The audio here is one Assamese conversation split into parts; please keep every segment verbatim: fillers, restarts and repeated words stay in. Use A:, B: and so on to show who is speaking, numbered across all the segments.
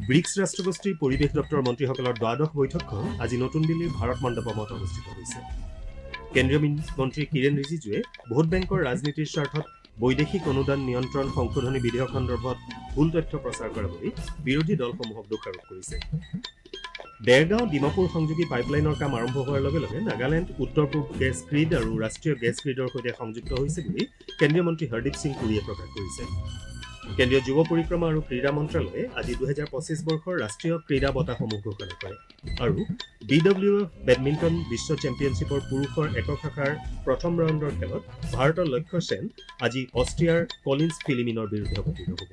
A: ব্ৰিক্স ৰাষ্ট্ৰগোষ্ঠীৰ পৰিৱেশ দপ্তৰৰ মন্ত্ৰীসকলৰ দ্বাদশ বৈঠকখন আজি নতুন দিল্লীৰ ভাৰত মণ্ডপমত অনুষ্ঠিত হৈছে। কেন্দ্ৰীয় মন্ত্ৰী কিৰেণ ৰিজিজুৱে ভোট বেংকৰ ৰাজনীতিৰ স্বাৰ্থত বৈদেশিক অনুদান নিয়ন্ত্ৰণ সংশোধনী বিধেয়ক সন্দৰ্ভত ভুল তথ্য প্ৰচাৰ কৰা বুলি বিৰোধী দলসমূহক দোষাৰোপ কৰিছে। দেৰগাঁও ডিমাপুৰ সংযোগী পাইপলাইনৰ কাম আৰম্ভ হোৱাৰ লগে লগে নাগালেণ্ড উত্তৰ পূব গেছ গ্ৰীড আৰু ৰাষ্ট্ৰীয় গেছ গ্ৰীডৰ সৈতে সংযুক্ত হৈছে বুলি কেন্দ্ৰীয় মন্ত্ৰী হৰদীপ সিং পুৰীয়ে প্ৰকাশ কৰিছে। কেন্দ্ৰীয় যুৱ পৰিক্ৰমা আৰু ক্ৰীড়া মন্ত্ৰালয়ে আজি দুহেজাৰ পঁচিছ বৰ্ষৰ ৰাষ্ট্ৰীয় ক্ৰীড়া বঁটাসমূহ ঘোষণা কৰে আৰু বি ডব্লিউ এফ বেডমিণ্টন বিশ্ব চেম্পিয়নশ্বিপৰ পুৰুষৰ একক শাখাৰ প্ৰথম ৰাউণ্ডৰ খেলত ভাৰতৰ লক্ষ্য সেন আজি অষ্ট্ৰিয়াৰ কলিন্স ফিলিমিনৰ বিৰুদ্ধে অৱতীৰ্ণ হ'ব।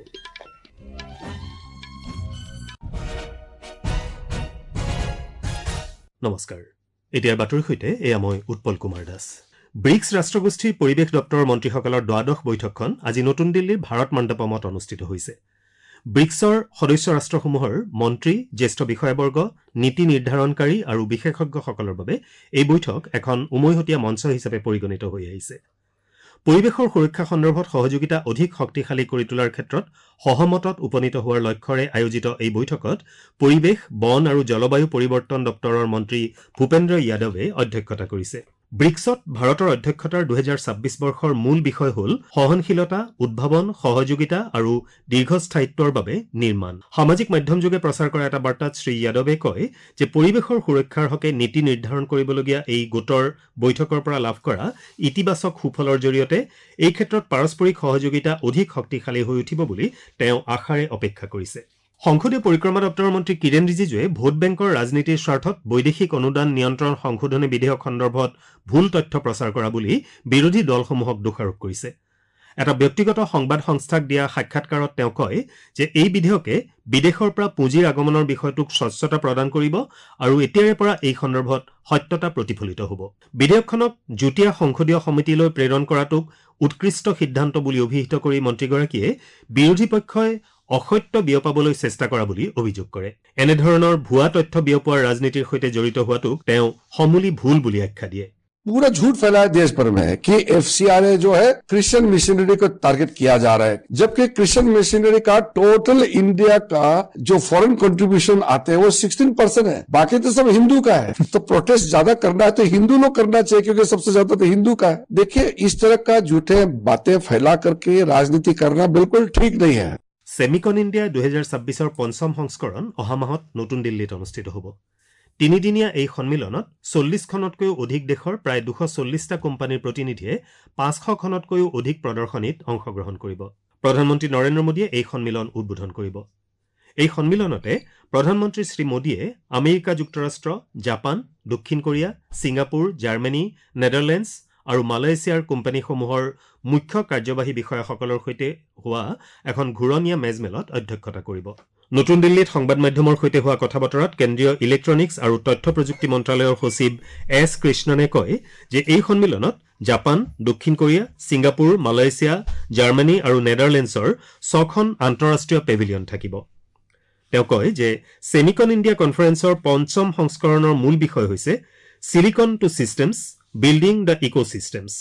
A: নমস্কাৰ, এতিয়াৰ বাতৰিৰ সৈতে এয়া মই উৎপল কুমাৰ দাস। ব্ৰিক্স ৰাষ্ট্ৰগোষ্ঠীৰ পৰিৱেশ দপ্তৰৰ মন্ত্ৰীসকলৰ দ্বাদশ বৈঠকখন আজি নতুন দিল্লীৰ ভাৰত মণ্ডপমত অনুষ্ঠিত হৈছে। ব্ৰিক্সৰ সদস্য ৰাষ্ট্ৰসমূহৰ মন্ত্ৰী, জ্যেষ্ঠ বিষয়াবৰ্গ, নীতি নিৰ্ধাৰণকাৰী আৰু বিশেষজ্ঞসকলৰ বাবে এই বৈঠক এখন উমৈহতীয়া মঞ্চ হিচাপে পৰিগণিত হৈ আহিছে। পৰিৱেশৰ সুৰক্ষা সন্দৰ্ভত সহযোগিতা অধিক শক্তিশালী কৰি তোলাৰ ক্ষেত্ৰত সহমতত উপনীত হোৱাৰ লক্ষ্যৰে আয়োজিত এই বৈঠকত পৰিৱেশ, বন আৰু জলবায়ু পৰিৱৰ্তন দপ্তৰৰ মন্ত্ৰী ভূপেন্দ্ৰ যাদৱে অধ্যক্ষতা কৰিছে। ব্ৰিক্সত ভাৰতৰ অধ্যক্ষতাৰ দুহেজাৰ ছাব্বিছ বৰ্ষৰ মূল বিষয় হ'ল সহনশীলতা, উদ্ভাৱন, সহযোগিতা আৰু দীৰ্ঘস্থায়িত্বৰ বাবে নিৰ্মাণ। সামাজিক মাধ্যমযোগে প্ৰচাৰ কৰা এটা বাৰ্তাত শ্ৰী যাদৱে কয় যে পৰিৱেশৰ সুৰক্ষাৰ হকে নীতি নিৰ্ধাৰণ কৰিবলগীয়া এই গোটৰ বৈঠকৰ পৰা লাভ কৰা ইতিবাচক সুফলৰ জৰিয়তে এই ক্ষেত্ৰত পাৰস্পৰিক সহযোগিতা অধিক শক্তিশালী হৈ উঠিব বুলি তেওঁ আশাৰে অপেক্ষা কৰিছে। সংসদীয় পৰিক্ৰমা দপ্তৰৰ মন্ত্ৰী কিৰেণ ৰিজিজুৱে ভোট বেংকৰ ৰাজনীতিৰ স্বাৰ্থত বৈদেশিক অনুদান নিয়ন্ত্ৰণ সংশোধনী বিধেয়ক সন্দৰ্ভত ভুল তথ্য প্ৰচাৰ কৰা বুলি বিৰোধী দলসমূহক দোষাৰোপ কৰিছে। এটা ব্যক্তিগত সংবাদ সংস্থাক দিয়া সাক্ষাৎকাৰত তেওঁ কয় যে এই বিধেয়কে বিদেশৰ পৰা পুঁজিৰ আগমনৰ বিষয়টোক স্বচ্ছতা প্ৰদান কৰিব আৰু এতিয়াৰে পৰা এই সন্দৰ্ভত সত্যতা প্ৰতিফলিত হ'ব। বিধেয়কখনক যুটীয়া সংসদীয় সমিতিলৈ প্ৰেৰণ কৰাটোক উৎকৃষ্ট সিদ্ধান্ত বুলি অভিহিত কৰি মন্ত্ৰীগৰাকীয়ে বিৰোধী পক্ষই অসত্য বিয়পাবলৈ চেষ্টা কৰা বুলি অভিযোগ কৰে। এনেধৰণৰ ভুৱা তথ্য বিয়পোৱাৰ ৰাজনীতিৰ সৈতে জড়িত হোৱাটোক তেওঁ সমূলি ভুল বুলি আখ্যা দিয়ে।
B: पूरा झूठ फैलाया देश भर में कि एफसीआरए जो है क्रिश्चियन मिशनरी को टारगेट किया जा रहा है, जबकि क्रिश्चियन मिशनरी का टोटल इंडिया का जो फॉरेन कंट्रीब्यूशन आते हैं वो सोलह परसेंट है, बाकी तो सब हिंदू का है। तो प्रोटेस्ट ज्यादा करना है तो हिंदू लोग करना चाहिए, क्योंकि सबसे ज्यादा तो हिंदू का है। देखिए, इस तरह का झूठे बातें फैला करके राजनीति करना बिल्कुल ठीक नहीं है।
A: सेमिकन इंडिया দুহেজাৰ ছাব্বিছৰ পঞ্চম সংস্কৰণ অহা মাহত নতুন দিল্লীত অনুষ্ঠিত হ'ব। তিনিদিনীয়া এই সন্মিলনত চল্লিছখনতকৈও অধিক দেশৰ প্ৰায় দুশ চল্লিছটা কোম্পানীৰ প্ৰতিনিধিয়ে পাঁচশখনতকৈও অধিক প্ৰদৰ্শনীত অংশগ্ৰহণ কৰিব। প্ৰধানমন্ত্ৰী নৰেন্দ্ৰ মোদীয়ে এই সন্মিলন উদ্বোধন কৰিব। এই সন্মিলনতে প্ৰধানমন্ত্ৰী শ্ৰী মোদীয়ে আমেৰিকা যুক্তৰাষ্ট্ৰ, জাপান, দক্ষিণ কোৰিয়া, ছিংগাপুৰ, জাৰ্মানী, নেদাৰলেণ্ডছ আৰু মালয়েছিয়াৰ কোম্পানীসমূহৰ মুখ্য কাৰ্যবাহী বিষয়াসকলৰ সৈতে হোৱা এখন ঘূৰণীয়া মেজমেলত অধ্যক্ষতা কৰিব। নতুন দিল্লীত সংবাদ মাধ্যমৰ সৈতে হোৱা কথা বতৰাত কেন্দ্ৰীয় ইলেক্ট্ৰনিক্স আৰু তথ্য প্ৰযুক্তি মন্ত্ৰালয়ৰ সচিব এছ কৃষ্ণনে কয় যে এই সন্মিলনত জাপান, দক্ষিণ কোৰিয়া, ছিংগাপুৰ, মালয়েছিয়া, জাৰ্মানী আৰু নেদাৰলেণ্ডছৰ ছখন আন্তঃৰাষ্ট্ৰীয় পেভিলিয়ন থাকিব। তেওঁ কয় যে ছেমিকন ইণ্ডিয়া কনফাৰেন্সৰ পঞ্চম সংস্কৰণৰ মূল বিষয় হৈছে silicon to systems, building the ecosystems.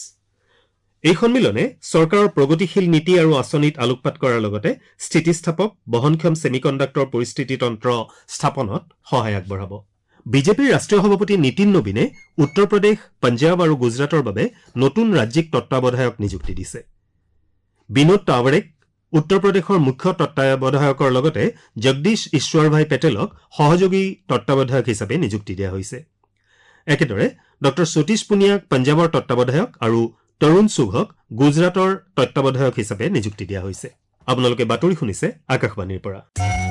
A: এই সন্মিলনে চৰকাৰৰ প্ৰগতিশীল নীতি আৰু আঁচনিত আলোকপাত কৰাৰ লগতে স্থিতিস্থাপক বহনক্ষম ছেমিকণ্ডাক্টৰ পৰিস্থিতি তন্ত্ৰ স্থাপনত সহায় আগবঢ়াব। বিজেপিৰ ৰাষ্ট্ৰীয় সভাপতি নীতিন নবীনে উত্তৰ প্ৰদেশ, পঞ্জাৱ আৰু গুজৰাটৰ বাবে নতুন ৰাজ্যিক তত্বাৱধায়ক নিযুক্তি দিছে। বিনোদ তাৱাৰেক উত্তৰ প্ৰদেশৰ মুখ্য তত্বাৱধায়কৰ লগতে জগদীশ ঈশ্বৰভাই পেটেলক সহযোগী তত্বাৱধায়ক হিচাপে নিযুক্তি দিয়া হৈছে। একেদৰে ডঃ সতীশ পুনিয়াক পঞ্জাৱৰ তত্বাৱধায়ক আৰু তৰুণ চুঘক গুজৰাটৰ তত্বাৱধায়ক হিচাপে নিযুক্তি দিয়া হৈছে। আপোনালোকে বাতৰি শুনিছে আকাশবাণীৰ পৰা।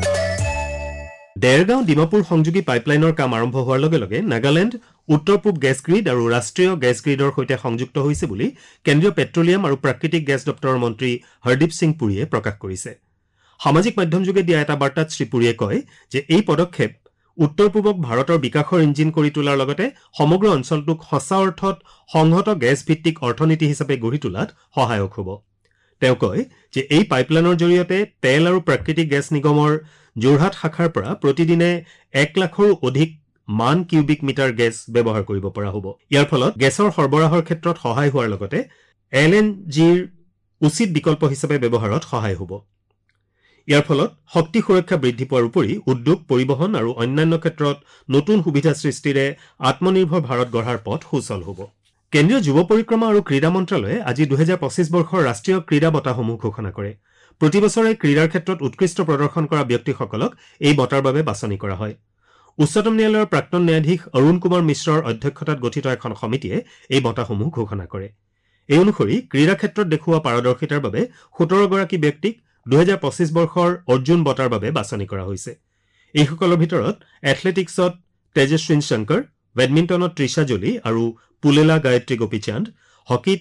A: দেৰগাঁও ডিমাপুৰ সংযোগী পাইপলাইনৰ কাম আৰম্ভ হোৱাৰ লগে লগে নাগালেণ্ড উত্তৰ পূব গেছ গ্ৰীড আৰু ৰাষ্ট্ৰীয় গেছ গ্ৰীডৰ সৈতে সংযুক্ত হৈছে বুলি কেন্দ্ৰীয় পেট্ৰলিয়াম আৰু প্ৰাকৃতিক গেছ দপ্তৰৰ মন্ত্ৰী হৰদীপ সিং পুৰীয়ে প্ৰকাশ কৰিছে। সামাজিক মাধ্যমযোগে দিয়া এটা বাৰ্তাত শ্ৰীপুৰীয়ে কয় যে এই পদক্ষেপ উত্তৰ পূবক ভাৰতৰ বিকাশৰ ইঞ্জিন কৰি তোলাৰ লগতে সমগ্ৰ অঞ্চলটোক সঁচা অৰ্থত সংহত গেছ ভিত্তিক অৰ্থনীতি হিচাপে গঢ়ি তোলাত সহায়ক হ'ব। তেওঁ কয় যে এই পাইপলাইনৰ জৰিয়তে তেল আৰু প্ৰাকৃতিক গেছ নিগমৰ যোৰহাট শাখাৰ পৰা প্ৰতিদিনে এক লাখৰো অধিক মান কিউবিক মিটাৰ গেছ ব্যৱহাৰ কৰিব পৰা হ'ব। ইয়াৰ ফলত গেছৰ সৰবৰাহৰ ক্ষেত্ৰত সহায় হোৱাৰ লগতে এল এন জিৰ উচিত বিকল্প হিচাপে ব্যৱহাৰত সহায় হ'ব। ইয়াৰ ফলত শক্তি সুৰক্ষা বৃদ্ধি পোৱাৰ উপৰি উদ্যোগ পৰিবহণ আৰু অন্যান্য ক্ষেত্ৰত নতুন সুবিধা সৃষ্টিৰে আত্মনিৰ্ভৰ ভাৰত গঢ়াৰ পথ সুচল হ'ব। কেন্দ্ৰীয় যুৱ পৰিক্ৰমা আৰু ক্ৰীড়া মন্ত্ৰালয়ে আজি দুহেজাৰ পঁচিছ বৰ্ষৰ ৰাষ্ট্ৰীয় ক্ৰীড়া বঁটাসমূহ ঘোষণা কৰে। প্ৰতি বছৰে ক্ৰীড়াৰ ক্ষেত্ৰত উৎকৃষ্ট প্ৰদৰ্শন কৰা ব্যক্তিসকলক এই বঁটাৰ বাবে বাছনি কৰা হয়। উচ্চতম ন্যায়ালয়ৰ প্ৰাক্তন ন্যায়াধীশ অৰুণ কুমাৰ মিশ্ৰৰ অধ্যক্ষতাত গঠিত এখন সমিতিয়ে এই বঁটাসমূহ ঘোষণা কৰে। এই অনুসৰি ক্ৰীড়া ক্ষেত্ৰত দেখুওৱা পাৰদৰ্শিতাৰ বাবে সোতৰ গৰাকী ব্যক্তিক দুহেজাৰ পঁচিছ বৰ্ষৰ অৰ্জুন বঁটাৰ বাবে বাছনি কৰা হৈছে। এইসকলৰ ভিতৰত এথলেটিক্সত তেজস্বিন শংকৰ, বেডমিণ্টনত তৃষা জলি আৰু পুলেলা গায়ত্ৰী গোপীচান্দ, হকীত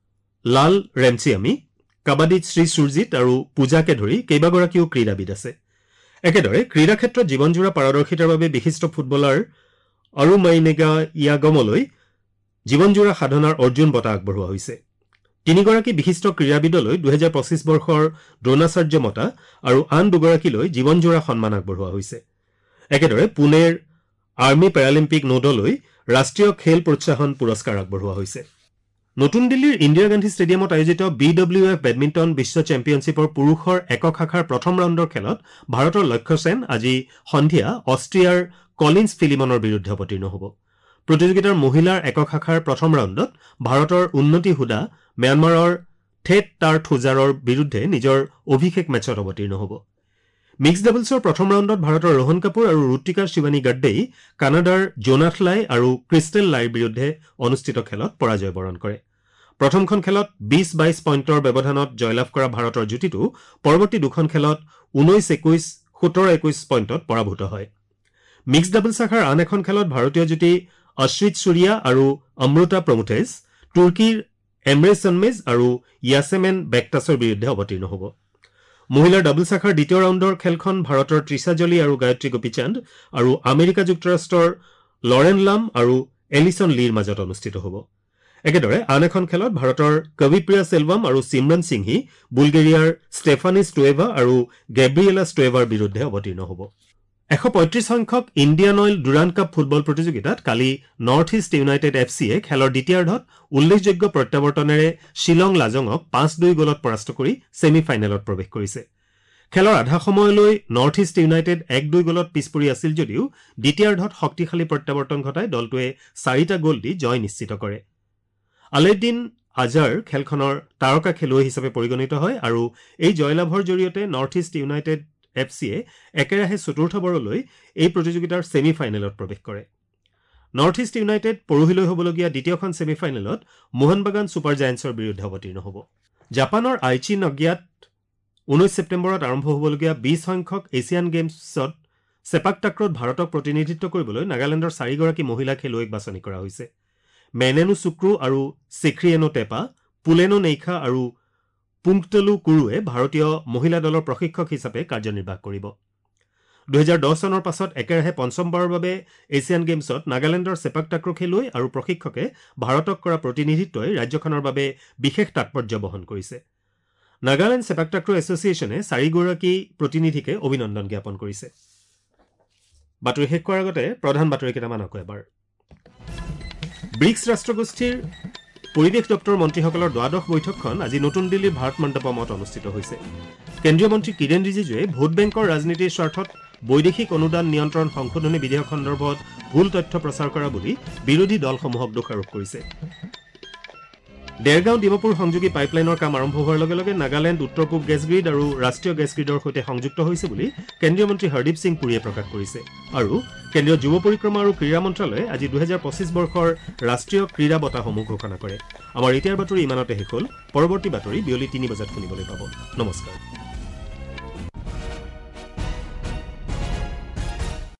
A: লাল ৰেমচিয়ামী, কাবাডীত শ্ৰী সুৰজিত আৰু পূজাকে ধৰি কেইবাগৰাকীও ক্ৰীড়াবিদ আছে। একেদৰে ক্ৰীড়া ক্ষেত্ৰত জীৱনজোৰা পাৰদৰ্শিতাৰ বাবে বিশিষ্ট ফুটবলাৰ অৰুমাইনেগা ইয়াগমলৈ জীৱনজোৰা সাধনাৰ অৰ্জুন বঁটা আগবঢ়োৱা হৈছে। তিনিগৰাকী বিশিষ্ট ক্ৰীড়াবিদলৈ দুহেজাৰ পঁচিছ বৰ্ষৰ দ্ৰোণাচাৰ্য বঁটা আৰু আন দুগৰাকীলৈ জীৱনজোৰা সন্মান আগবঢ়োৱা হৈছে। একেদৰে পুনেৰ আৰ্মি পেৰালিম্পিক নোডলৈ ৰাষ্ট্ৰীয় খেল প্ৰোৎসাহন পুৰস্কাৰ আগবঢ়োৱা হৈছে। নতুন দিল্লীৰ ইন্দিৰা গান্ধী ষ্টেডিয়ামত আয়োজিত বি ডব্লিউ এফ বেডমিণ্টন বিশ্ব চেম্পিয়নশ্বিপৰ পুৰুষৰ একক শাখাৰ প্ৰথম ৰাউণ্ডৰ খেলত ভাৰতৰ লক্ষ্য সেন আজি সন্ধিয়া অষ্ট্ৰিয়াৰ কলিন্স ফিলিমনৰ বিৰুদ্ধে অৱতীৰ্ণ হ'ব। প্ৰতিযোগিতাৰ মহিলাৰ একক শাখাৰ প্ৰথম ৰাউণ্ডত ভাৰতৰ উন্নতি হুদা ম্যানমাৰৰ থেট টাৰ থুজাৰৰ বিৰুদ্ধে নিজৰ অভিষেক মেচত অৱতীৰ্ণ হ'ব। মিক্সড ডাবলছৰ প্ৰথম ৰাউণ্ডত ভাৰতৰ ৰোহন কাপুৰ আৰু ৰুতিকা শিৱানী গাড্ডেই কানাডাৰ জোনাথ লাই আৰু ক্ৰিষ্টেল লাইৰ বিৰুদ্ধে অনুষ্ঠিত খেলত পৰাজয় বৰণ কৰে। প্ৰথমখন খেলত বিশ বাইশ পইণ্টৰ ব্যৱধানত জয়লাভ কৰা ভাৰতৰ যুটিটো পৰৱৰ্তী দুখন খেলত ঊনৈশ একৈশ সোতৰ একৈশ পইণ্টত পৰাভূত হয়। মিক্সড ডাবল শাখাৰ আন এখন খেলত ভাৰতীয় যুটি অশ্ৰিত সূৰ্যা আৰু অমৃতা প্ৰমুথেজ তুৰ্কীৰ এমৰে সন্মেজ আৰু য়াছেমেন বেক্টাছৰ বিৰুদ্ধে অৱতীৰ্ণ হ'ব। মহিলাৰ ডাবল শাখাৰ দ্বিতীয় ৰাউণ্ডৰ খেলখন ভাৰতৰ তৃষা জলি আৰু গায়ত্ৰী গোপীচান্দ আৰু আমেৰিকা যুক্তৰাষ্ট্ৰৰ লৰেন লাম আৰু এলিছন লীৰ মাজত অনুষ্ঠিত হ'ব। একেদৰে আন এখন খেলত ভাৰতৰ কবিপ্ৰিয়া সেলভাম আৰু সিমৰন সিংহি বুলগেৰিয়াৰ ষ্টেফানি ষ্টুৱেভা আৰু গেব্ৰিয়েলা ষ্টুৱেভাৰ বিৰুদ্ধে অৱতীৰ্ণ হ'ব। এশ পঁয়ত্ৰিশ সংখ্যক Indian Oil Durand cup football প্ৰতিযোগিতাত কালি North East United F C খেলৰ দ্বিতীয়াৰ্ধত উল্লেখযোগ্য প্ৰত্যাৱৰ্তনেৰে শ্বিলং লাজঙক পাঁচ দুই গলত পৰাস্ত কৰি ছেমি ফাইনেলত প্ৰৱেশ কৰিছে। খেলৰ আধা সময়লৈ নৰ্থ ইষ্ট ইউনাইটেড এক দুই গলত পিছ পৰি আছিল যদিও দ্বিতীয়াৰ্ধত শক্তিশালী প্ৰত্যাৱৰ্তন ঘটাই দলটোৱে চাৰিটা গ'ল দি জয় নিশ্চিত কৰে। আলেদ্দিন আজাৰ খেলখনৰ তাৰকা খেলুৱৈ হিচাপে পৰিগণিত হয় আৰু এই জয়লাভৰ জৰিয়তে North East United F C একেৰাহে চতুৰ্থবাৰলৈ এই প্ৰতিযোগিতাৰ ছেমি ফাইনেলত প্ৰৱেশ কৰে। নৰ্থ ইষ্ট ইউনাইটেড পৰহিলৈ হ'বলগীয়া দ্বিতীয়খন ছেমি ফাইনেলত মোহন বাগান ছুপাৰ জায়েণ্টছৰ বিৰুদ্ধে অৱতীৰ্ণ হ'ব। জাপানৰ আইচি নগিয়াত ঊনৈশ ছেপ্টেম্বৰত আৰম্ভ হ'বলগীয়া বিশ সংখ্যক এছিয়ান গেমছত ছেপাক টাক্ৰত ভাৰতক প্ৰতিনিধিত্ব কৰিবলৈ নাগালেণ্ডৰ চাৰিগৰাকী মহিলা খেলুৱৈক বাছনি কৰা হৈছে। মেনেনু চুক্ৰু আৰু চিখ্ৰিয়েনো টেপা, পুলেনো নেইখা আৰু পুংটলু কুৰুৱে ভাৰতীয় মহিলা দলৰ প্ৰশিক্ষক হিচাপে কাৰ্যনিৰ্বাহ কৰিব। দুহেজাৰ দহ চনৰ পাছত একেৰাহে পঞ্চমবাৰৰ বাবে এছিয়ান গেমছত নাগালেণ্ডৰ ছেপাক টাক্ৰ খেলুৱৈ আৰু প্ৰশিক্ষকে ভাৰতক কৰা প্ৰতিনিধিত্বই ৰাজ্যখনৰ বাবে বিশেষ তাৎপৰ্য বহন কৰিছে। নাগালেণ্ড ছেপাক টাক্ৰ এছ'চিয়েশ্যনে চাৰিগৰাকী প্ৰতিনিধিকে অভিনন্দন জ্ঞাপন কৰিছে। বাতৰি শেষ কৰাৰ আগতে প্ৰধান বাতৰি কেইটামান আকৌ এবাৰ। ব্ৰিক্স ৰাষ্ট্ৰগোষ্ঠীৰ পৰিৱেশ দপ্তৰৰ মন্ত্ৰীসকলৰ দ্বাদশ বৈঠকখন আজি নতুন দিল্লীৰ ভাৰত মণ্ডপমত অনুষ্ঠিত হৈছে। কেন্দ্ৰীয় মন্ত্ৰী কিৰেণ ৰিজিজুৱে ভোট বেংকৰ ৰাজনীতিৰ স্বাৰ্থত বৈদেশিক অনুদান নিয়ন্ত্ৰণ সংশোধনী বিধেয়ক সন্দৰ্ভত ভুল তথ্য প্ৰচাৰ কৰা বুলি বিৰোধী দলসমূহক দোষাৰোপ কৰিছে। ডেৰগাঁও ডিমাপুৰ সংযোগী পাইপলাইনৰ কাম আৰম্ভ হোৱাৰ লগে লগে নাগালেণ্ড উত্তৰ পূব গেছ গ্ৰীড আৰু ৰাষ্ট্ৰীয় গেছ গ্ৰীডৰ সৈতে সংযুক্ত হৈছে বুলি কেন্দ্ৰীয় মন্ত্ৰী হৰদীপ সিং পুৰীয়ে প্ৰকাশ কৰিছে। আৰু কেন্দ্ৰীয় যুৱ পৰিক্ৰমা আৰু ক্ৰীড়া মন্ত্ৰালয়ে আজি দুহেজাৰ পঁচিছ বৰ্ষৰ ৰাষ্ট্ৰীয় ক্ৰীড়া বঁটাসমূহ ঘোষণা কৰে। আমাৰ এতিয়াৰ বাতৰি ইমানতে শেষ হ'ল। পৰৱৰ্তী বাতৰি বিয়লি তিনি বজাত শুনিবলৈ পাব। নমস্কাৰ।